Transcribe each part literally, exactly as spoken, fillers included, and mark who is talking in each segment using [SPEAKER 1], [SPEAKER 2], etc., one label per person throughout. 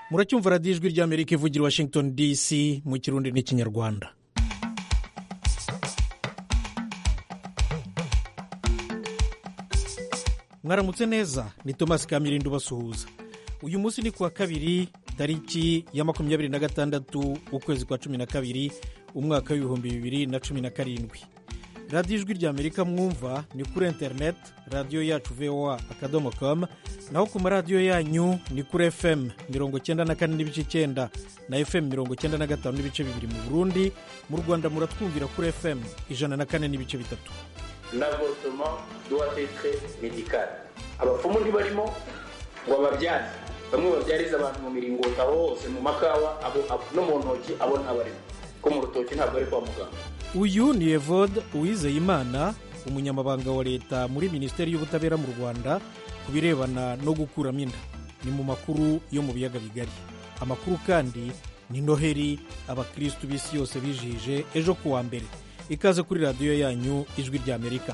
[SPEAKER 1] muracyumva radiyo ijwi ry'amerika ivugira Washington D C mu kirundi n'ikinyarwanda. mwaramutse neza, ni Thomas Kamirindo basuhuza. Uyu munsi ni kuwa kabiri tariki ya makumyabiri na gatandatu ukwezi kwa cumi na kabiri umwaka w'ibihumbi bibiri na cumi na karindwi. radiyo ijwi ry'amerika mwumva ni kuri internet, radiyo yacu V O A akadomo com, naho ku maradiyo yanyu ni kuri F M mirongo cyenda na kane n'ibice icyenda na F M mirongo cyenda na gatanu n'ibice bibiri mu Burundi. Mu Rwanda muratwumvira kuri F M ijana na kane n'ibice bitatu.
[SPEAKER 2] L'avortement doit être médical. Abafumu ntibarimo ngo ababyari, bamwe babyariza abantu mu miringota hose mu makawa, abo no mu ntoki abo ntabarimo, ko mu rutoki ntabwo ari kwa muganga.
[SPEAKER 1] Uyu ni Evode Uwizeyimana, umunyamabanga wa leta muri Minisiteri y'Ubutabera mu Rwanda ku birebana no gukuramo inda. Ni mu makuru yo mu biyaga bigari. Amakuru kandi ni Noheri abakristu b'isi yose bijije ejo kuwa mbere. Ikaze kuri radiyo yanyu ijwi ry'Amerika.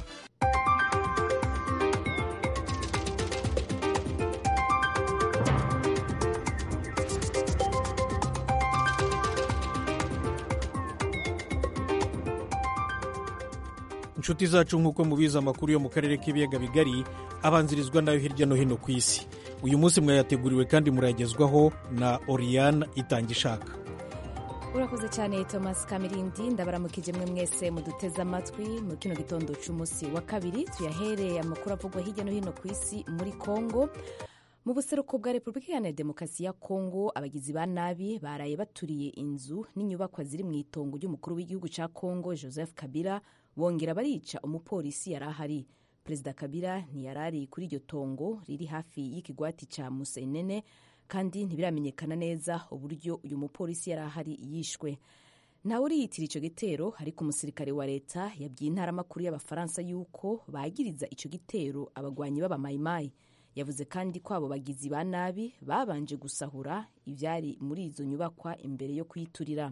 [SPEAKER 1] inshuti zacu, nk'uko mubizi, amakuru yo mu karere k'ibiyaga bigari abanzirizwa nayo hirya no hino ku isi. Uyu munsi mwayateguriwe kandi murayagezwaho na Oriane Itangishaka.
[SPEAKER 3] Urakoze cyane Thomas Kamirindi, ndabaramukije mwe mwese muduteze amatwi mu kino gitondo cy'umunsi wa kabiri. Tuyahereye amakuru avugwa hirya no hino ku isi. Muri Kongo, mu buseruko bwa Repubulika Iharanira Demokarasi ya Kongo, abagizi ba nabi baraye baturiye inzu n'inyubakwa ziri mu itongo ry'umukuru w'igihugu cya Kongo Joseph Kabila, bongera barica umupolisi yari ahari. Perezida Kabila ntiyarari kuri iryo tongo riri hafi y'ikigwati cya Musenene, kandi ntibiramenyekana neza uburyo uyu mupolisi yari ahari yishwe. Ntawe uriyitira icyo gitero, ariko umusirikare wa leta yabwiye intaramakuru y'Abafaransa yuko bagiriza icyo gitero abagwanyi b'abamayimayi. Yavuze kandi ko abo bagizi ba nabi babanje gusahura ibyari muri izo nyubakwa imbere yo kuyiturira.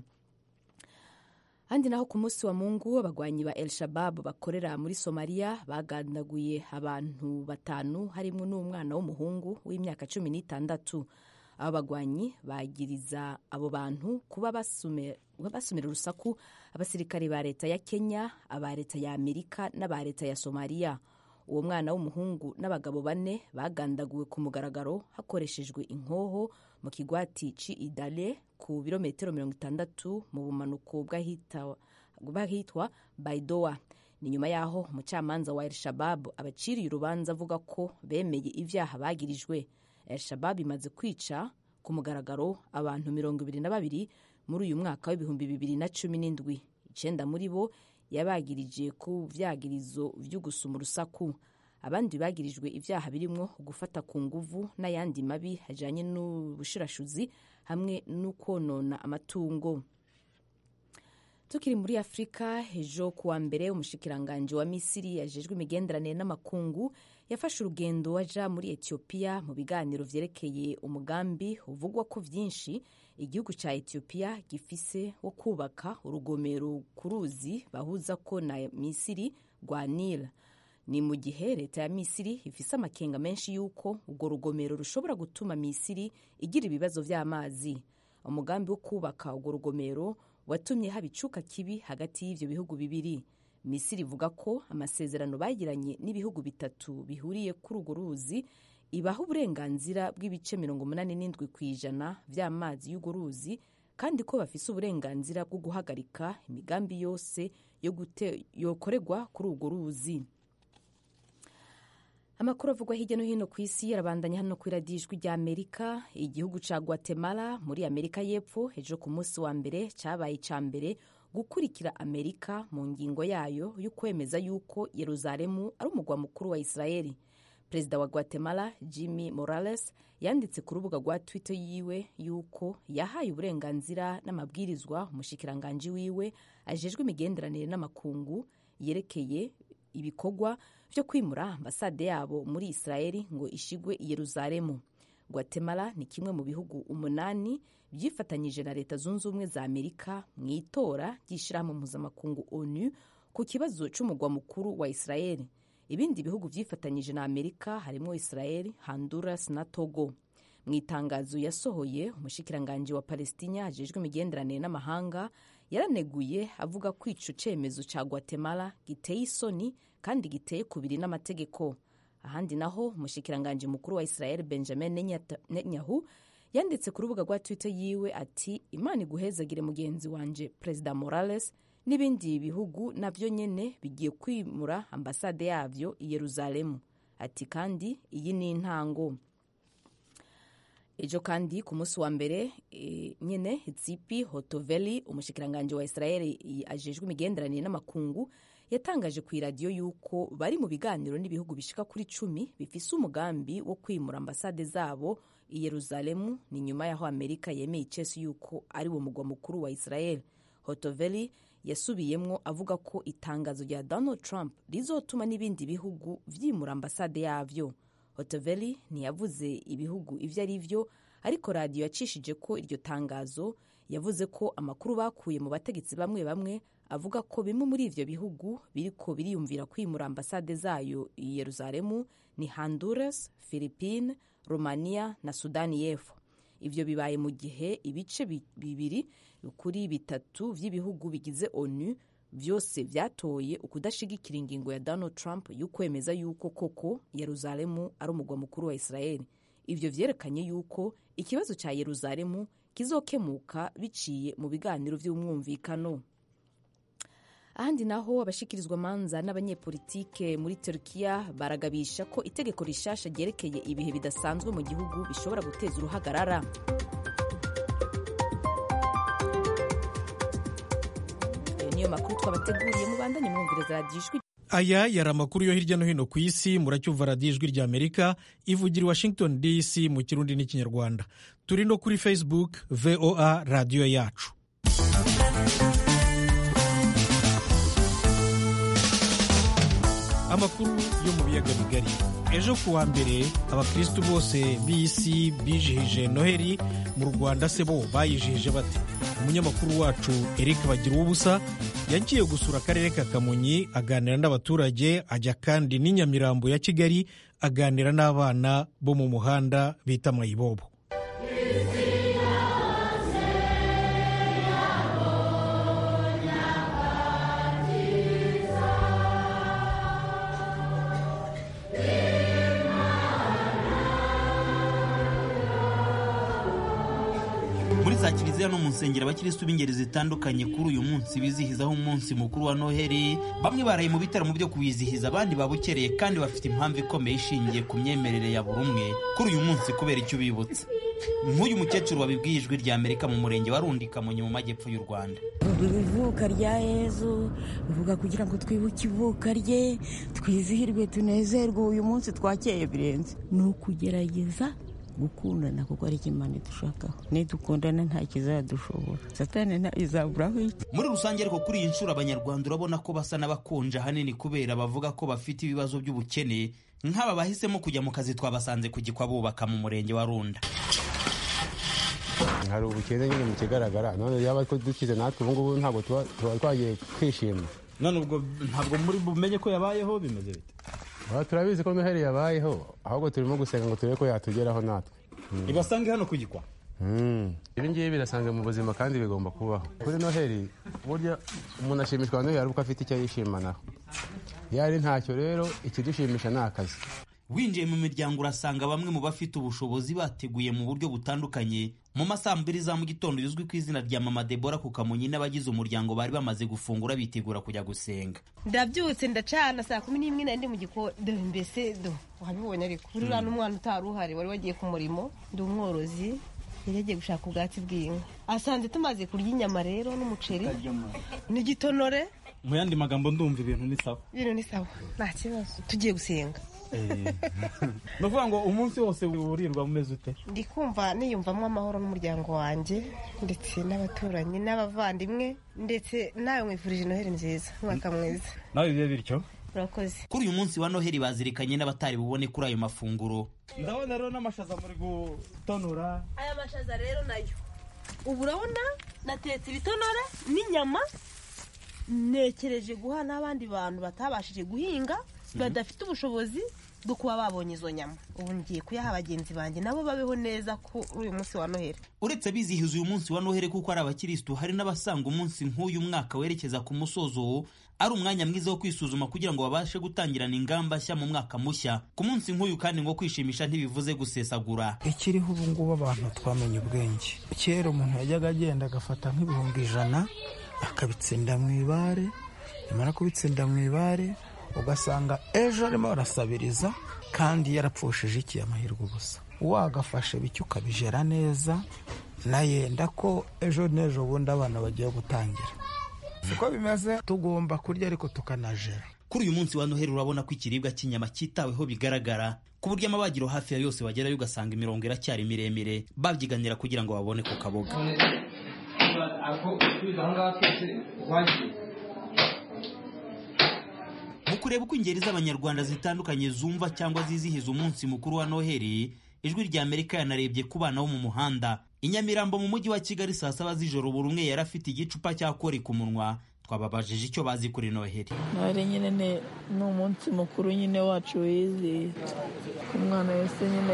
[SPEAKER 3] Handi naho ku munsi wa Mungu, abagwanyi ba El Shabab bakorera muri Somalia bagandaguye abantu batanu harimo n'umwana w'umuhungu w'imyaka cumi n'itandatu. Abo bagwanyi bagiriza abo bantu kuba basumira urusaku abasirikare ba leta ya Kenya, aba leta ya Amerika n'aba leta ya Somalia. Uwo mwana w'umuhungu n'abagabo bane bagandaguwe ku mugaragaro hakoreshejwe inkoho mu kigwati ci Idale ku birometero mirongo itandatu mu bumanuko bw'ahitwa Baidoa. Ni nyuma yaho umucamanza wa El Shabab abaciriye urubanza avuga ko bemeye ibyaha bagirijwe. El Shabab imaze kwica ku mugaragaro abantu mirongo ibiri na babiri muri uyu mwaka w'ibihumbi bibiri na cumi n'indwi. Icenda muri bo yabagirije ku vyagirizo vyo gusuma urusaku. Abandi bagirijwe ivyaha birimwo gufata ku nguvu n'ayandi mabi hajanye n'ubushirashuzi hamwe n'ukonona amatungo. Tukiri muri Afrika, ejo kuwa mbere umushikiranganje wa Misiri yajejwe imigenderanire n'amakungu yafashe urugendo aja muri Ethiopia mu biganiro vyerekeye umugambi uvugwa ko vyinshi igihugu ca Ethiopia gifise wo kubaka urugomero ku ruzi bahuza ko na Misiri rwa Nile. Ni mu gihe leta ya Misiri ifise amakenga menshi yuko urwo rugomero rushobora gutuma Misiri igira ibibazo vy'amazi. Umugambi wo kubaka urwo rugomero watumye haba icuka kibi hagati y'ivyo bihugu bibiri. Misiri ivuga ko amasezerano bagiranye n'ibihugu bitatu bihuriye kuri urwo ruzi ibaha uburenganzira bw'ibice mirongo umunani n'indwi kw'ijana vy'amazi y'urwo ruzi, kandi ko bafise uburenganzira bwo guhagarika imigambi yose yo gute yokorerwa kuri urwo ruzi. Amakuru avugwa hirya no hino ku isi yarabandanya hano kuri radiyo ijwi ry'Amerika. Igihugu ca Guatemala muri Amerika y'Epfo ejo ku munsi wa mbere cabaye ica mbere gukurikira Amerika mu ngingo yayo yo kwemeza yuko Yerusalemu ari umugwa mukuru wa Israeli. Perezida wa Guatemala Jimmy Morales yanditse ku rubuga rwa Twitter yiwe yuko yahaye uburenganzira n'amabwirizwa umushikiranganje wiwe ajejwe imigenderanire n'amakungu yerekeye ibikorwa vyo kwimura ambasade yabo muri Israeli ngo ishigwe i Yerusalemu. Guatemala ni kimwe mu bihugu umunani vyifatanyije na leta zunze ubumwe za Amerika mu itora ry'ishirahamwe mpuzamakungu ONU ku kibazo c'umugwa mukuru wa Israeli. Ibindi bihugu vyifatanyije na Amerika harimo Israel, Honduras na Togo. mu itangazo yasohoye umushikiranganji wa Palestina ajejwe imigenderanire n'amahanga yaraneguye avuga ko ico cemezo ca Guatemala giteye isoni kandi giteye kubiri n'amategeko. Ahandi naho umushikiranganji mukuru wa Israel Benjamin Netanyahu yanditse ku rubuga rwa Twitter yiwe ati Imana iguhezagire mugenzi wanje President Morales n'ibindi bihugu navyo nyene bigiye kwimura ambasade yavyo i Yerusalemu. Ati kandi iyi ni intango. Ejo kandi ku munsi wa mbere e, nyene Tzipi Hotoveli umushikiranganje wa Israel ajejwe imigenderanire n'amakungu yatangaje ku radio yuko bari mu biganiro n'ibihugu bishika kuri cumi bifise umugambi wo kwimura ambasade zabo i Yerusalemu, ni nyuma yaho Amerika yemeye icese yuko ari wo mugwa mukuru wa Israel. Hotoveli yasubiyemwo avuga ko itangazo rya Donald Trump rizotuma n'ibindi bihugu vyimura ambasade yavyo. Hotoveli ntiyavuze ibihugu ivyo ari vyo, ariko radio yacishije ko iryo tangazo yavuze ko amakuru bakuye mu bategetsi bamwe bamwe avuga ko bimwe muri ivyo bihugu biriko biriyumvira kwimura ambasade zayo i Yerusalemu ni Honduras, Philippines, Romania na Sudani y'Epfo. Ivyo bibaye mu gihe ibice bibiri kuri bitatu vy'ibihugu bigize ONU vyose vyatoye ukudashigikira ingingo ya Donald Trump y'ukwemeza yuko koko Yerusalemu ari umugwa mukuru wa Israel. Ivyo vyerekanye yuko ikibazo ca Yerusalemu kizokemuka biciye mu biganiro vy'umwumvikano. Ahandi naho abashikirizwa manza n'abanyepolitike muri Turkiya baragabisha ko itegeko rishasha ryerekeye ibihe bidasanzwe mu gihugu bishobora guteza uruhagarara. Niyo makuru twabateguriye, mubandanye mwumviriza radiyo Ijwi.
[SPEAKER 1] Aya yari amakuru yo hirya no hino ku isi. Muracyumva radiyo Ijwi rya Amerika ivugira i Washington D C mu Kirundi n'Ikinyarwanda. Turi no kuri Facebook V O A radiyo yacu. Amakuru yo mu biyaga bigari. Ejo kuwa mbere abakristu bose b'isi bijihije Noheli, mu Rwanda se bo bayijihije bate? Umunyamakuru wacu Eric Bagiruwubusa yagiye gusura akarere ka Kamonyi aganira n'abaturage, ajya kandi n'Inyamirambo ya Kigali aganira n'abana bo mu muhanda bita Mayibobo.
[SPEAKER 4] Muri za kiliziya no mu nsengero abakirisitu b'ingeri zitandukanye kuri uyu munsi bizihizaho umunsi mukuru wa Noheli. Bamwe baraye mu bitaramo byo kuwizihiza, abandi babukereye kandi bafite impamvu ikomeye ishingiye ku myemerere ya buri umwe kuri uyu munsi kubera icyo bibutse. Nk'uyu mukecuru wabibwiye Ijwi rya Amerika mu murenge wa Rundi Kamonyi mu majyepfo y'u Rwanda.
[SPEAKER 5] Ivuka rya Yezu bivuga kugira ngo twibuke ivuka rye, twizihirwe, tunezerwe. Uyu munsi twakeye birenze, ni ukugerageza gukundana kuko ari Imana dushakaho. Nidukundana nta kizadushobora, Satani nta izaburaho iki.
[SPEAKER 4] Muri rusange ariko kuri iyi nshuro Abanyarwanda urabona ko basa n'abakonje ahanini kubera bavuga ko bafite ibibazo by'ubukene. Nk'aba bahisemo kujya mu kazi twabasanze ku Gikwa bubaka mu murenge wa Runda.
[SPEAKER 6] Hari ubukene nyine mu kigaragara, none yaba ko dukize natwe ubu ngubu ntabwo tuba twagiye kwishima.
[SPEAKER 4] None ubwo ntabwo muri bumenye ko yabayeho bimeze bite?
[SPEAKER 6] Aha turabizi ko Noheli yabayeho, ahubwo turimo gusenga ngo turebe ko yatugeraho natwe.
[SPEAKER 4] Ibasange hano ku Gikwa.
[SPEAKER 6] Ibi ngibi birasanzwe mu buzima kandi bigomba kubaho. Kuri Noheli burya umuntu ashimishwa Noheli ari uko afite icyo yishimanaho. Yari ntacyo rero ikidushimisha ni akazi.
[SPEAKER 4] Winjiye mu miryango urasanga bamwe mu bafite ubushobozi bateguye mu buryo butandukanye. Mu masaa mbiri za mu gitondo yuzwi ku izina rya Mama Debora ku Kamonyi n'abagize umuryango bari bamaze gufungura bitegura kujya gusenga.
[SPEAKER 7] Ndabyutse ndacana saa kumi n'imwe nandi mu gikoni, mbese do wabibonye ariko uri rano umwana utari uhari wari wagiye ku murimo, ndi umworozi yagiye gushaka ubwatsi bw'inka. Asanze tumaze kurya inyama rero n'umuceri n'igitonore.
[SPEAKER 4] Mu yandi magambo ndumva ibintu ni sawa.
[SPEAKER 7] Ibintu ni sawa, nta kibazo. Tugiye gusenga.
[SPEAKER 4] Nuvuga ngo umunsi wose urirwa mumeze ute?
[SPEAKER 7] Ndi kumva niyumvamo amahoro n'umuryango wanjye ndetse n'abaturanyi n'abavandimwe ndetse nawe mwifurije Noheli nziza, mwaka mwiza.
[SPEAKER 4] Nawe bibe bityo.
[SPEAKER 7] Urakoze.
[SPEAKER 4] Kuri uyu munsi wa Noheli bazirikanye n'abatari bubone kuri ayo mafunguro. Ndabona rero n'amashaza muri gutonora.
[SPEAKER 7] Aya mashaza rero nayo ubu urabona natetse ibitonore n'inyama nekereje guha n'abandi bantu batabashije guhinga badafite ubushobozi bwo kuba babonye izo nyama. Ubu ngiye kuyaha bagenzi banjye nabo babeho neza ko uyu munsi wa Noheli.
[SPEAKER 4] Uretse bizihiza uyu munsi wa Noheli kuko ari abakristo, hari n'abasanga umunsi nk'uyu mwaka werekeza ku musozo ari umwanya mwiza wo kwisuzuma kugira ngo babashe gutangirana ingamba nshya mu mwaka mushya. Ku munsi nk'uyu kandi ngo kwishimisha ntibivuze gusesagura.
[SPEAKER 8] Ikiriho ubu ngubu abantu twamenye ubwenge. Kera umuntu yajyaga agenda agafata nk'ibihumbi ijana akabitsinda mu ibare, yamara kubitsinda mu ibare ugasanga ejo arimo arasabiriza kandi yarapfushije iki amahirwe ubusa. Wagafashe bityo ukabijera neza nayenda ko ejo n'ejo bundi abana bagiye gutangira. Siko bimeze, tugomba kurya ariko tukanajera.
[SPEAKER 4] Kuri uyu munsi wa Noheli urabona ko ikiribwa cy'inyama cyitaweho bigaragara ku buryo amabagiro hafi ya yose bagerayo ugasanga imirongo iracyari miremire babyiganira kugira ngo babone ku kaboga. Mu kureba uko ingeri z'abanyarwanda zitandukanye zumva cyangwa zizihiza umunsi mukuru wa Noheli, Ijwi rya Amerika yanarebye ku bana bo mu muhanda. I Nyamirambo mu mujyi wa Kigali saa saba z'ijoro buri umwe yari afite igicupa cya kori ku munwa. Twababajije icyo bazi kuri Noheli.
[SPEAKER 9] Noheli nyine ni umunsi mukuru nyine wacu wizihiza. Umwana wese nyine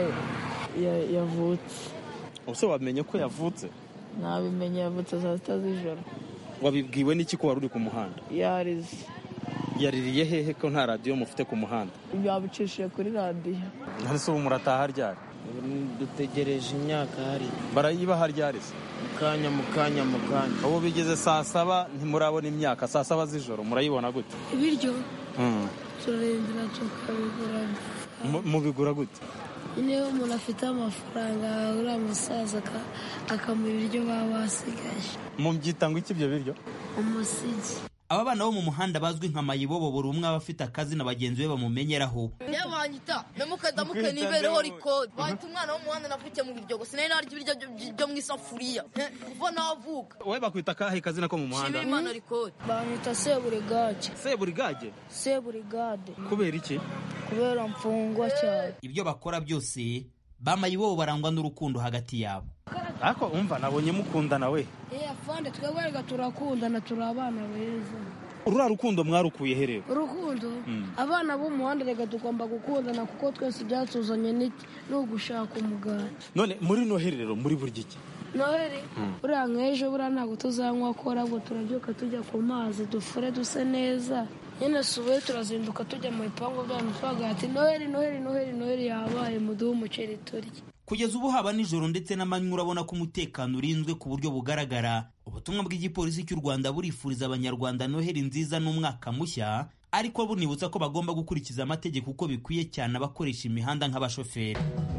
[SPEAKER 9] yavutse.
[SPEAKER 10] Ese wamenye ko yavutse?
[SPEAKER 9] Nabimenye yavutse saa sita z'ijoro.
[SPEAKER 10] Wabibwiwe n'iki ko wari uri ku muhanda?
[SPEAKER 9] Yarize.
[SPEAKER 10] Yaririye hehe ko nta radiyo mufite ku muhanda?
[SPEAKER 9] Yabicishije kuri radiyo.
[SPEAKER 10] Ese ubu murataha ryari?
[SPEAKER 11] Dutegereje imyaka hari.
[SPEAKER 10] Barayibaha ryari se?
[SPEAKER 11] Mukanya mukanya mukanya.
[SPEAKER 10] Ubu bigeze saa saba ntimurabona imyaka, saa saba z'ijoro murayibona gute?
[SPEAKER 9] Ibiryo turarindira tukabigura.
[SPEAKER 10] Mubigura gute?
[SPEAKER 9] Niyo umuntu afite amafaranga uriya musaza akamuha ibiryo baba basigaye.
[SPEAKER 10] Mubyita ngo iki ibyo biryo?
[SPEAKER 9] Umusigi.
[SPEAKER 4] Aba bana bo mu muhanda bazwi nka mayibobo buri umwe aba afite akazi na bagenzi be bamumenyeraho.
[SPEAKER 12] Yabanyita memukaza muke nibereho record. Bahita umwana wo mu muhanda navukiye mu biryo gusa nari naryo ibiryo byo mu isafuriya. Kuva navuka.
[SPEAKER 10] Wowe bakwita kahe kazi nako mu muhanda?
[SPEAKER 12] Shimimana record.
[SPEAKER 9] Banyita Seburigage.
[SPEAKER 10] Seburigage?
[SPEAKER 9] Seburigade.
[SPEAKER 10] Kubera iki?
[SPEAKER 9] Kubera mfungwa cyane.
[SPEAKER 4] Ibyo bakora byose bamayibobo barangwa n'urukundo hagati yabo.
[SPEAKER 10] Ako umva nabonye mukundana we.
[SPEAKER 9] Eh afande twebwe turakundana turi abana beza.
[SPEAKER 10] Urura rukundo mwarukuye herero?
[SPEAKER 9] Urukundo abana bo muhanda rega tugomba gukundana kuko twese byatuzanye n'iki no gushaka umugati.
[SPEAKER 10] None muri Noheli rero muri burya iki?
[SPEAKER 9] Noheli uriya nk'ejo buriya ntabwo tuzanywa kora ngo turabyuka tujya ku mazi dufure duse neza. Nyine subuye turazinduka tujya mu bipangu byacu twaga ati Noheli Noheli Noheli Noheli yabaye muduha umuceri turya.
[SPEAKER 4] Kugeza ubu haba nijoro ndetse n'amanywa urabona ko umutekano urinzwe ku buryo bugaragara. Ubutumwa bw'igipolisi cy'u Rwanda burifuriza abanyarwanda Noheli nziza n'umwaka mushya, ariko bunibutsa ko bagomba gukurikiza amategeko uko bikwiye cyane abakoresha imihanda nk'abashoferi.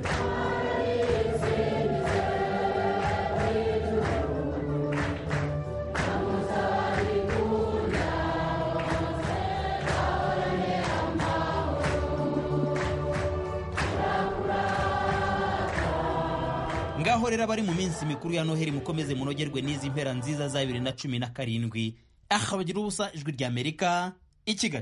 [SPEAKER 4] Ngaho rero bari mu minsi mikuru ya Noheli mukomeze munogerwe n'izi mpera nziza za bibiri na cumi na karindwi. Aha bagira ubusa Ijwi rya Amerika i Kigali.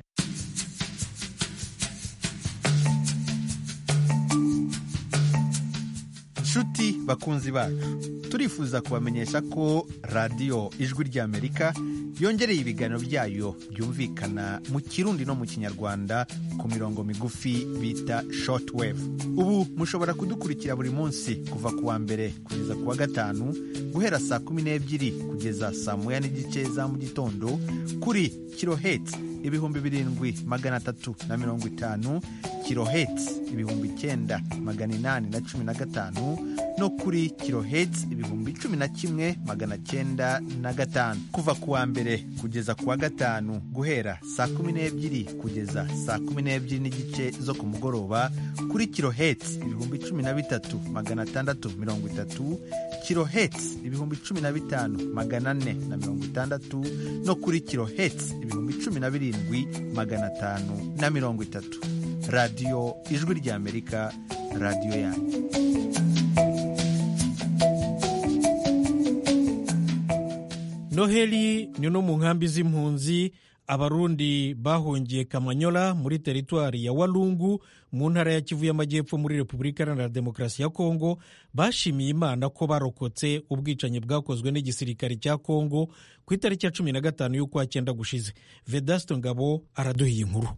[SPEAKER 13] Nshuti bakunzi bacu, turifuza kubamenyesha ko radiyo Ijwi rya Amerika yongereye ibiganiro byayo byumvikana mu Kirundi no mu Kinyarwanda ku mirongo migufi bita shortwave. Ubu mushobora kudukurikira buri munsi kuva ku wa mbere kugeza ku wa gatanu guhera saa kumi n'ebyiri kugeza saa moya n'igice za mu gitondo kuri kilohertz ibihumbi birindwi magana atatu na mirongo itanu, kilohertz ibihumbi icyenda magana inani na cumi na gatanu no kuri kilohertz ibihumbi cumi na kimwe magana cyenda na gatanu kuva ku wa mbere kugeza ku wa gatanu guhera saa kumi n'ebyiri kugeza saa kumi n'ebyiri n'igice zo ku mugoroba kuri kilohertz ibihumbi cumi na bitatu magana atandatu mirongo itatu, kilohertz ibihumbi cumi na bitanu magana ane na mirongo itandatu no kuri kilohertz ibihumbi cumi na birindwi magana atanu na mirongo itatu. Radiyo Ijwi rya Amerika, radiyo yanyu.
[SPEAKER 1] Noheli ni no mu nkambi z'impunzi abarundi bahungiye Kamanyola muri teritwari ya Walungu mu ntara ya Kivu y'Amajyepfo muri Repubulika Iharanira Demokarasi ya Kongo bashimiye Imana ko barokotse ubwicanyi bwakozwe n'igisirikare cya Kongo ku itariki ya cumi na gatanu y'ukwa cyenda gushize. Vedasto Ngabo araduha iyi nkuru.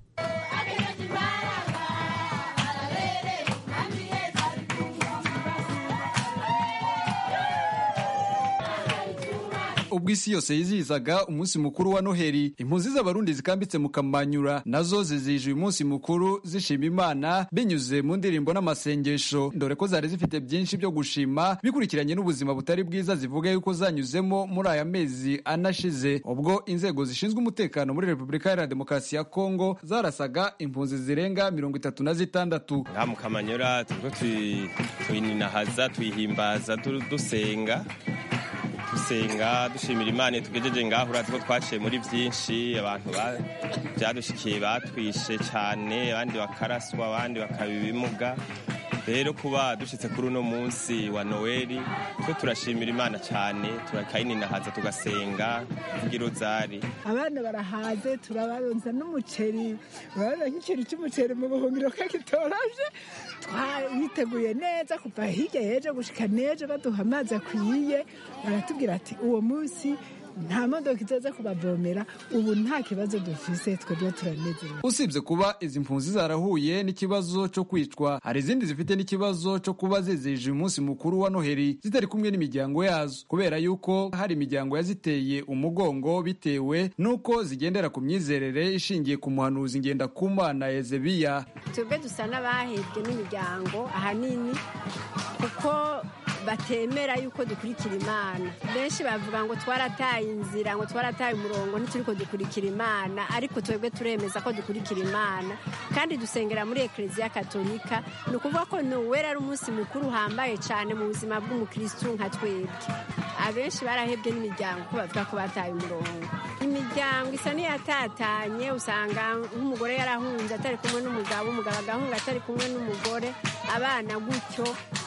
[SPEAKER 14] ubwo isi yose yizihizaga umunsi mukuru wa Noheli, impunzi z'abarundi zikambitse mu Kamanyura nazo zizihije uyu munsi mukuru zishima Imana binyuze mu ndirimbo n'amasengesho, dore ko zari zifite byinshi byo gushima bikurikiranye n'ubuzima butari bwiza zivuga yuko zanyuzemo muri aya mezi anashize, ubwo inzego zishinzwe umutekano muri Repubulika Iharanira Demokarasi ya Kongo zarasaga impunzi zirenga mirongo itatu na zitandatu.
[SPEAKER 15] Ngaha mu Kamanyura turiko tuyininahaza tuyihimbaza dusenga dusenga dushimira Imana tugejeje ngaho, urazi ko twaciye muri byinshi, abantu byadushikiye batwishe cyane, abandi bakaraswa, abandi bakaba ibimuga. Rero kuba dushitse kuri uno munsi wa Noheli twe turashimira Imana cyane, turakayininahaza tugasenga ngirozari.
[SPEAKER 16] Abana barahaze, turabaronza n'umuceri, urabona nk'ikiri cy'umuceri mu buhungiro kakitoraje, twiteguye neza kuva hirya yeje gushika neje, baduha amazi akwiye, baratubwira ati uwo munsi nta modoka izaza kubavomera, ubu nta kibazo dufise, twebwe turanezerewe.
[SPEAKER 14] Usibye kuba izi mpunzi zarahuye n'ikibazo cyo kwicwa, hari izindi zifite n'ikibazo cyo kuba zizihije umunsi mukuru wa Noheli zitari kumwe n'imiryango yazo, kubera yuko hari imiryango yaziteye umugongo bitewe nuko zigendera ku myizerere ishingiye ku muhanuzi Ngendakumana Yezebiya.
[SPEAKER 17] Twebwe dusa n'abahebwe n'imiryango ahanini kuko batemera yuko dukurikira Imana. Benshi bavuga ngo twarataye inzira, ngo twarataye umurongo, ntituriko dukurikira Imana, ariko twebwe turemeza ko dukurikira Imana kandi dusengera muri Eklezia Katolika. Ni ukuvuga ko Noheli ari umunsi mukuru uhambaye cyane mu buzima bw'umukristu nka twebwe. Abenshi barahebwe n'imiryango ko bavuga ko bataye umurongo. Imiryango isa n'iyatatanye, usanga nk'umugore yarahunze atari kumwe n'umugabo, umugabo agahunga atari kumwe n'umugore, abana gutyo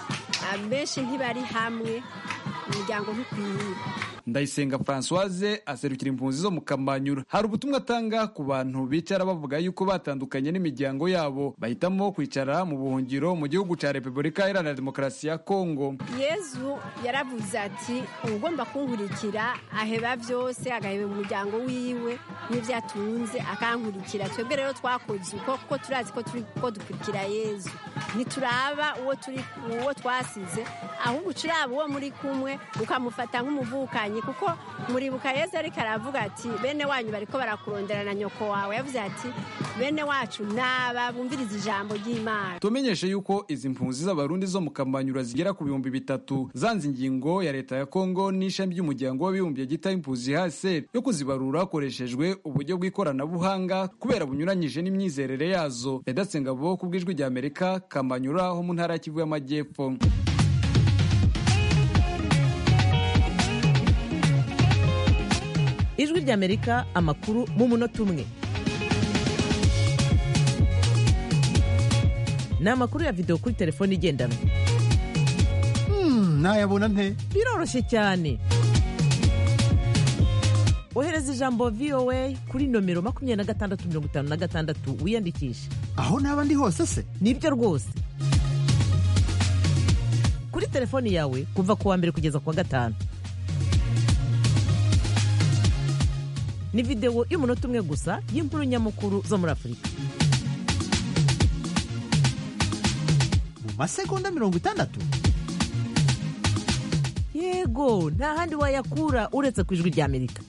[SPEAKER 17] benshi ntibari hamwe, imiryango ntikwiye.
[SPEAKER 14] Ndayisenga Françoise aserukira impunzi zo mu Kamanyura. Hari ubutumwa atanga ku bantu bicara bavuga yuko batandukanye n'imiryango yabo, bahitamo kwicara mu buhungiro mu gihugu cya Repubulika Iharanira Demokarasi ya Kongo.
[SPEAKER 17] Yezu yaravuze ati ugomba kunkurikira aheba byose, agaheba umuryango wiwe n'ibyo atunze akankurikira. Twebwe rero twakoze uko kuko turazi ko turi ko dukurikira Yezu, ntituraba uwo turi uwo twasize, ahubwo turaba uwo muri kumwe ukamufata nk'umuvukanye, kuko muribuka Yezu ariko aravuga ati bene wanyu bariko barakurondera na nyoko wawe, yavuze ati bene wacu naba bumviriza ijambo ry'Imana.
[SPEAKER 14] Tumenyeshe yuko izi mpunzi z'abarundi zo mu Kamanyura zigera ku bihumbi bitatu zanze ingingo ya leta ya Kongo n'ishami ry'umuryango w'abibumbye gita impunzi H C R yo kuzibarura hakoreshejwe uburyo bw'ikoranabuhanga kubera bunyuranyije n'imyizerere yazo. Vedasto Ngabo ku bw'ijwi rya Amerika, Kamanyura ho mu ntara ya Kivu y'Amajyepfo.
[SPEAKER 18] Ijwi rya Amerika, amakuru mu munota umwe. Ni amakuru ya video kuri telefone igendanwa.
[SPEAKER 13] Hmm, nayabona nte?
[SPEAKER 18] Biroroshye cyane. Ohereza ijambo V O A kuri nomero makumyabiri na gatandatu mirongo itanu na gatandatu wiyandikishe.
[SPEAKER 13] Aho naba ndi hose se?
[SPEAKER 18] Nibyo rwose. Kuri telefone yawe kuva ku wa mbere kugeza ku wa gatanu. Ni video y'umunota umwe gusa y'inkuru nyamukuru zo muri Afurika.
[SPEAKER 13] Mu masegonda mirongo itandatu?
[SPEAKER 18] Yego, nta handi wayakura uretse ku ijwi rya Amerika.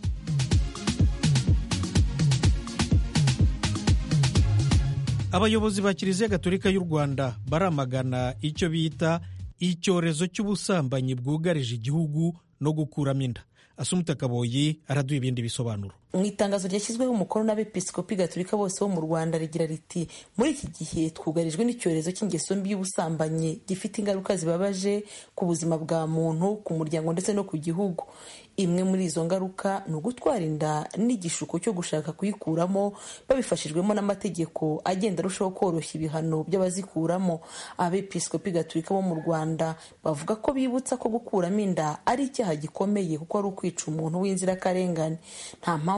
[SPEAKER 1] Abayobozi ba Kiliziya Gatolika y'u Rwanda baramagana icyo bita icyorezo cy'ubusambanyi bwugarije igihugu no gukuramo inda. Asumuta Kaboyi araduha ibindi bisobanuro.
[SPEAKER 19] Mu itangazo ryashyizweho umukono n'abepiskopi gatolika bose bo mu Rwanda rigira riti muri iki gihe twugarijwe n'icyorezo cy'ingeso mbi y'ubusambanyi gifite ingaruka zibabaje ku buzima bwa muntu, ku muryango ndetse no ku gihugu. Imwe muri izo ngaruka ni ugutwara inda n'igishuko cyo gushaka kuyikuramo babifashijwemo n'amategeko agenda arushaho koroshya ibihano by'abazikuramo. Abepiskopi gatolika bo mu Rwanda bavuga ko bibutsa ko gukuramo inda ari icyaha gikomeye kuko ari ukwica umuntu w'inzirakarengane. Nta mpamvu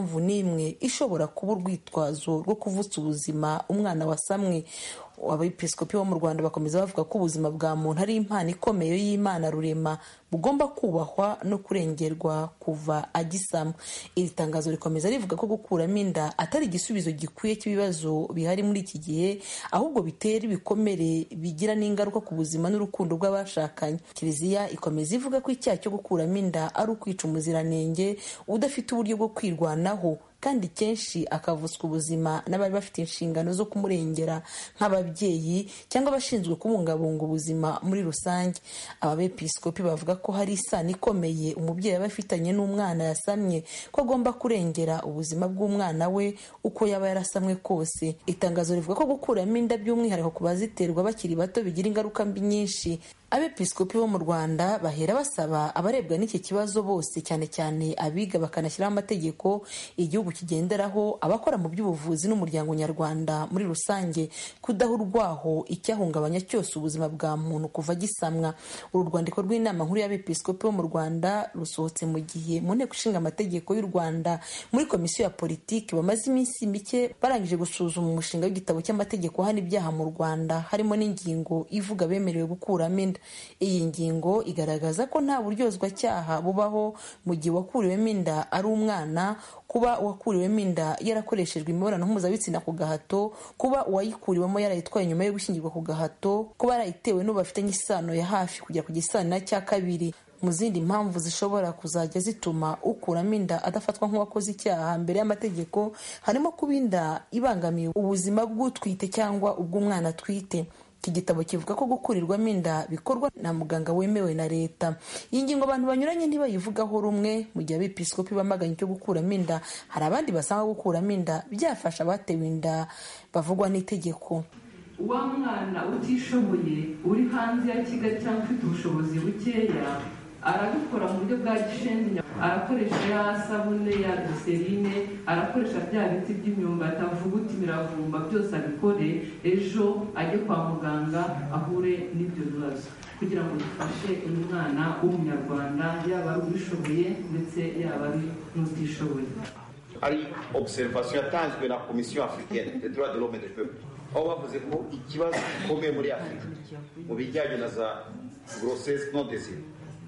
[SPEAKER 19] mpamvu n'imwe ishobora kuba urwitwazo rwo kuvutsa ubuzima umwana wasamwe. Abepiskopi bo mu Rwanda bakomeza bavuga ko ubuzima bwa muntu ari impano ikomeye y'Imana rurema bugomba kubahwa no kurengerwa kuva agisama. Iri tangazo rikomeza rivuga ko gukuramo inda atari igisubizo gikwiye cy'ibibazo bihari muri iki gihe, ahubwo bitera ibikomere bigira n'ingaruka ku buzima n'urukundo rw'abashakanye. Kiliziya ikomeza ivuga ko icyaha cyo gukuramo inda ari ukwica umuziranenge udafite uburyo bwo kwirwanaho, kandi kenshi akavutswa ubuzima n'abari bafite inshingano zo kumurengera nk'ababyeyi cyangwa abashinzwe kubungabunga ubuzima muri rusange. Abepiskopi bavuga ko hari isano ikomeye umubyeyi aba afitanye n'umwana yasamye, ko agomba kurengera ubuzima bw'umwana we uko yaba yarasamwe kose. Itangazo rivuga ko gukuramo inda by'umwihariko ku baziterwa bakiri bato bigira ingaruka mbi nyinshi. Abepiskopi bo mu Rwanda bahera basaba abarebwa n'iki kibazo bose, cyane cyane abiga bakanashyiraho amategeko igihugu kigenderaho, abakora mu by'ubuvuzi n'umuryango nyarwanda muri rusange, kudahurwaho icyahungabanya cyose ubuzima bwa muntu kuva gisamwa. Uru rwandiko rw'inama nkuru y'abepiskopi bo mu Rwanda rusohotse mu gihe mu nteko ishinga amategeko y'u Rwanda muri komisiyo ya politiki bamaze iminsi mike barangije gusuzuma umushinga w'igitabo cy'amategeko hana ibyaha mu Rwanda, harimo n'ingingo ivuga bemerewe gukuramo inda. Iyi ngingo igaragaza ko nta buryozwacyaha bubaho mu gihe wakuriwemo inda ari umwana, kuba uwakuriwemo inda yarakoreshejwe imibonano mpuzabitsina ku gahato, kuba uwayikuriwemo yarayitwaye nyuma yo gushyingirwa ku gahato, kuba yarayitewe n'uwo bafitanye isano ya hafi kujya ku gisano cya kabiri. Mu zindi mpamvu zishobora kuzajya zituma ukuramo inda adafatwa nk'uwakoze icyaha mbere y'amategeko harimo kuba inda ibangamiye ubuzima bw'utwite cyangwa ubw'umwana atwite. Iki gitabo kivuga ko gukurirwamo inda bikorwa na muganga wemewe na leta. Iyi ngingo abantu banyuranye ntibayivugaho rumwe. Mu gihe abepiskopi bamaganye cyo gukuramo inda, hari abandi basanga gukuramo inda byafasha abatewe inda bavugwa n'itegeko.
[SPEAKER 20] Uwa mwana utishoboye uri hanze ya Kigali cyangwa ufite ubushobozi bukeya arabikora mu buryo bwa gishenzi, arakoresha ya sabune ya giserine, arakoresha bya biti by'imyumbati avuga uti miravumba, byose abikore, ejo ajye kwa muganga ahure n'ibyo bibazo, kugira ngo dufashe uyu mwana w'umunyarwanda yaba ari ubishoboye ndetse yaba ari n'utishoboye.
[SPEAKER 21] Ari observation yatanzwe na Komisiyo Africaine des droits de l'homme et des peuples, aho bavuze ko ikibazo gikomeye muri Afurika mu bijyanye na za grossesse non désirée,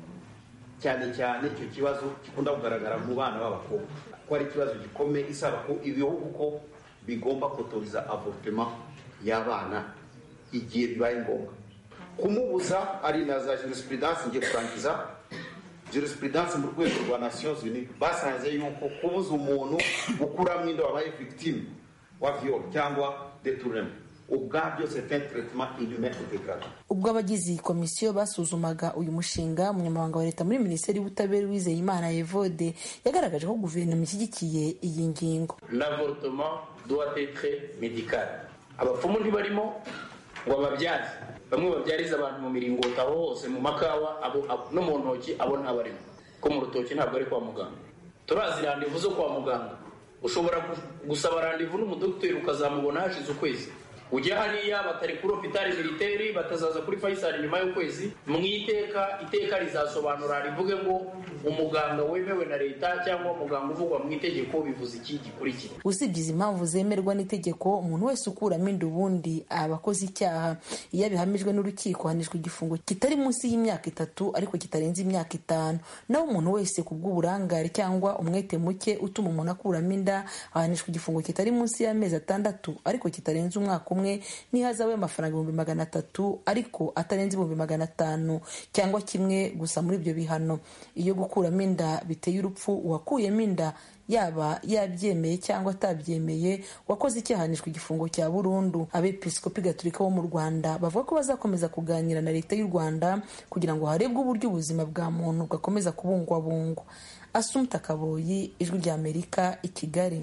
[SPEAKER 21] cyane cyane icyo kibazo gikunda kugaragara mu bana b'abakobwa, ko ari ikibazo gikomeye isaba ko ibihugu ko bigomba kotoriza avortement y'abana igihe bibaye ngombwa. Kumubuza ari na za jurisprudence, ngiye kurangiza jurisprudence mu rwego rwa Nations Unies basanze yuko kubuza umuntu gukuramo inda wabaye victime wa viol cyangwa détournement ubwabyo c'est un traitement inhumain et dégradant.
[SPEAKER 19] Ubwo abagize iyi komisiyo basuzumaga uyu mushinga, umunyamabanga wa leta muri minisiteri y'ubutabera Uwizeyimana Evode yagaragaje ko guverinoma ishyigikiye iyi ngingo.
[SPEAKER 2] L'avortement doit être médical. Abapfumu ntibarimo ngo ababyaze, bamwe babyariza abantu mu miringoti aho hose mu makawa abo no mu ntoki abo ntabarimo, ko mu rutoki ntabwo ari kwa muganga. Turazi randevu zo kwa muganga, ushobora gusaba randevu n'umudokiteri ukazamubona hashize ukwezi, ujya hariya batari kuri hopitali militeri batazaza kuri Faisal nyuma y'ukwezi. Mu iteka iteka rizasobanura rivuge ngo umuganga wemewe na leta cyangwa umuganga uvugwa mu itegeko bivuze iki gikurikira.
[SPEAKER 19] Usibye izi mpamvu zemerwa n'itegeko, umuntu wese ukuramo inda ubundi aba akoze icyaha. Iyo bihamijwe n'urukiko hanishwa igifungo kitari munsi y'imyaka itatu ariko kitarenze imyaka itanu. Naho umuntu wese ku bw'uburangare cyangwa umwete muke utuma umuntu akuramo inda ahanishwa igifungo kitari munsi y'amezi atandatu ariko kitarenze umwaka umwe n'ihazabu y'amafaranga ibihumbi magana atatu ariko atarenze ibihumbi magana atanu cyangwa kimwe gusa muri ibyo bihano. Iyo gukuramo inda biteye urupfu uwakuyemo inda yaba yabyemeye cyangwa atabyemeye, wakoze icyahanishwa igifungo cya burundu. Abepiskopi Gatolika bo mu Rwanda bavuga ko bazakomeza kuganira na leta y'u Rwanda kugira ngo harebwe uburyo ubuzima bwa muntu bwakomeza kubungwabungwa. Assumpta Kaboyi, Ijwi ry'Amerika, i Kigali.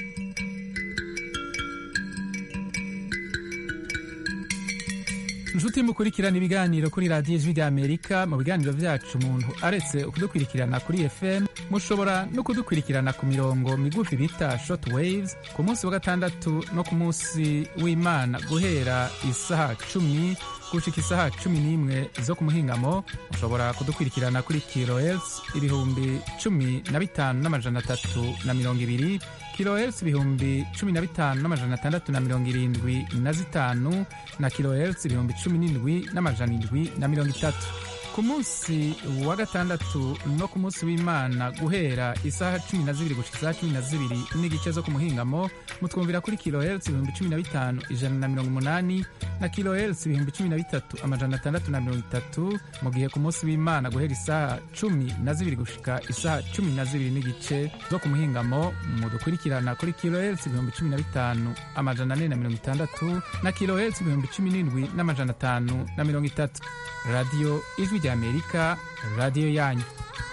[SPEAKER 22] Inshuti mukurikirana ibiganiro kuri radiyo Ijwi ry'Amerika, mu biganiro byacu umuntu aretse kudukurikirana kuri F M mushobora no kudukurikirana ku mirongo migufi bita short waves ku munsi wa gatandatu no ku munsi w'Imana guhera isaha cumi gushika isaha cumi n'imwe zo ku muhingamo mushobora kudukurikirana kuri kilohertz ibihumbi cumi na bitanu n'amajana atatu na mirongo ibiri, kilohertz ibihumbi cumi na bitanu n'amajana atandatu na mirongo irindwi na zitanu na kilohertz ibihumbi cumi n'indwi n'amajana indwi na mirongo itatu. Ku munsi wa gatandatu no ku munsi w'Imana guhera isaha cumi na zibiri gushika isaha cumi na zibiri n'igice zo ku muhingamo mutwumvira kuri kilohertz ibihumbi cumi na bitanu ijana na mirongo umunani na kilohertz ibihumbi cumi na bitatu amajana atandatu na mirongo itatu, mu gihe ku munsi w'Imana guhera isaha cumi na zibiri gushika isaha cumi na zibiri n'igice zo ku muhingamo mudukurikirana kuri kilohertz ibihumbi cumi na bitanu amajana ane na mirongo itandatu na kilohertz ibihumbi cumi n'indwi n'amajana atanu na mirongo itatu. Radio Ijwi ry'Amerika, radio yanyu.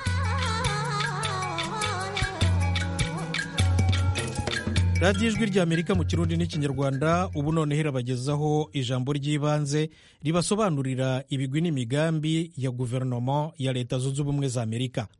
[SPEAKER 1] radiyo ijwi ry'Amerika mu kirundi n'ikinyarwanda. Ubu noneho irabagezaho ijambo ry'ibanze ribasobanurira ibigwi n'imigambi ya guverinoma ya Leta Zunze Ubumwe za Amerika.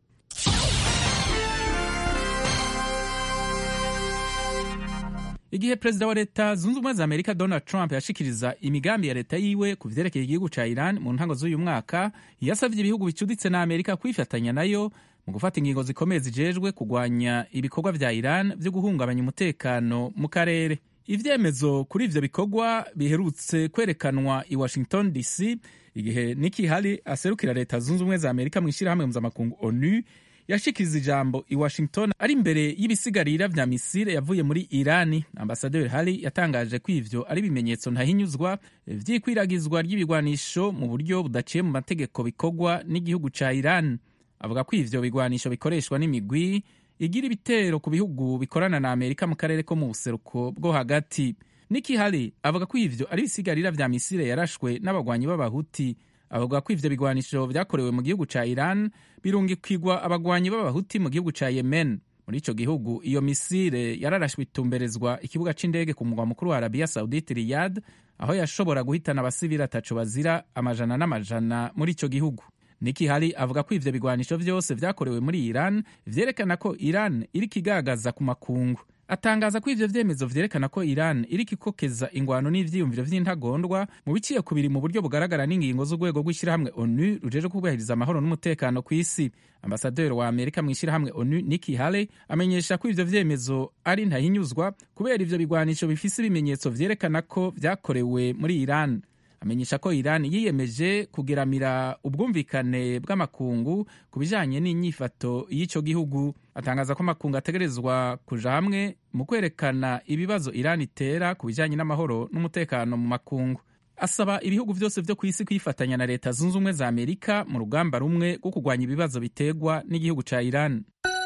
[SPEAKER 22] Igihe perezida wa Leta Zunze Ubumwe za Amerika Donald Trump yashikiriza imigambi ya leta yiwe ku vyerekeye igihugu ca Iran mu ntango z'uyu mwaka, yasavye ibihugu bicuditse na Amerika kwifatanya nayo mu gufata ingingo zikomeye zijejwe kugwanya ibikorwa vya Iran vyo guhungabanya umutekano mu karere. Ivyemezo kuri ivyo bikorwa biherutse kwerekanwa i Washington D C igihe Nikki Haley aserukira Leta Zunze Ubumwe za Amerika mu ishirahamwe mpuzamakungu ONU yashikiriza ijambo i Washington ari imbere y'ibisigarira vya misile yavuye muri Irani. Ambasaderi Haley yatangaje ko ivyo ari ibimenyetso ntahinyuzwa vy'ikwiragizwa ry'ibigwanisho mu buryo budaciye mu mategeko bikorwa n'igihugu ca Iran. Avuga ko ivyo bigwanisho bikoreshwa n'imigwi igira ibitero ku bihugu bikorana na Amerika mu karere ko mu buseruko bwo hagati. Nikki Haley avuga ko ivyo ari ibisigarira vya misile yarashwe n'abagwanyi b'abahuti. Avuga ko ivyo bigwanisho vyakorewe mu gihugu ca Iran birungikirwa abagwanyi b'abahuti mu gihugu ca Yemen. Muri ico gihugu iyo misile yararashwe itumberezwa ikibuga c'indege ku mugwa mukuru wa Arabia Saudite Riyadh, aho yashobora guhitana abasivili ataco bazira amajana n'amajana muri ico gihugu. Nikki Haley avuga ko ivyo bigwanisho vyose vyakorewe muri Iran vyerekana ko Iran iriko igagaza ku makungu. Atangaza ko ivyo vyemezo vyerekana ko Iran iriko ikokeza ingwano n'ivyiyumviro vy'intagondwa mu biciye kubiri mu buryo bugaragara n'ingingo z'urwego rw'ishirahamwe ONU rujeje kubahiriza amahoro n'umutekano kw'isi. Ambasaderi wa Amerika mu ishirahamwe ONU Nikki Haley amenyesha ko ivyo vyemezo ari ntahinyuzwa kubera ivyo bigwanisho bifise ibimenyetso vyerekana ko vyakorewe muri Iran. Amenyesha ko Iran yiyemeje kugeramira ubwumvikane bw'amakungu ku bijanye n'inyifato y'ico gihugu. Atangaza ko amakungu ategerezwa kuja hamwe mu kwerekana ibibazo Iran itera ku bijanye n'amahoro n'umutekano mu makungu. Asaba ibihugu vyose vyo kw'isi kwifatanya na Leta Zunze Ubumwe za Amerika mu rugamba rumwe rwo kurwanya ibibazo biterwa n'igihugu ca Iran.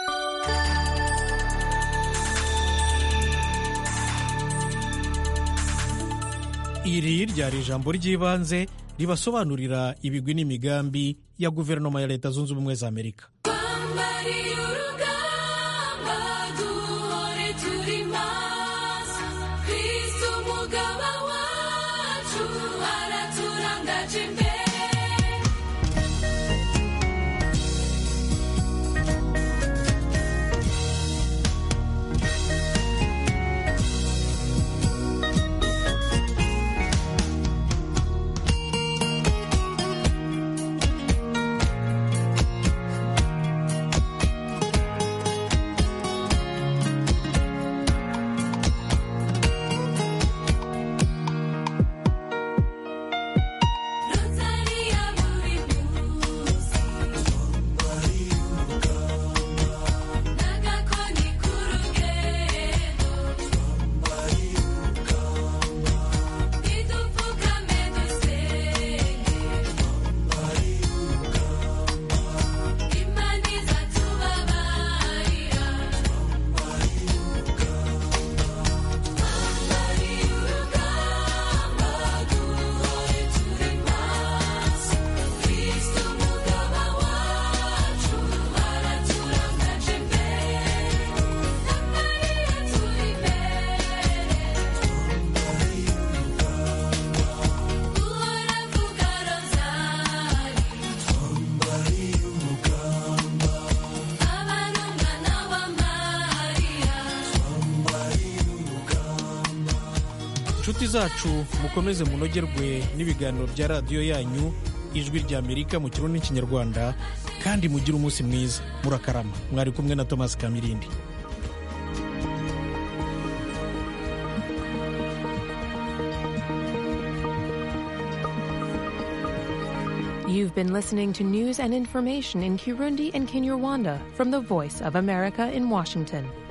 [SPEAKER 1] Iri ryari ijambo ry'ibanze ribasobanurira ibigwi n'imigambi ya guverinoma ya Leta Zunze Ubumwe za Amerika. nshuti zacu mukomeze munogerwe n'ibiganiro bya radiyo yanyu ijwi rya amerika mu kirundi n'ikinyarwanda, kandi mugire umunsi mwiza murakarama. Mwari kumwe na Thomas Kamirindi.
[SPEAKER 3] You've been listening to news and information in Kirundi and Kinyarwanda from the Voice of America in Washington.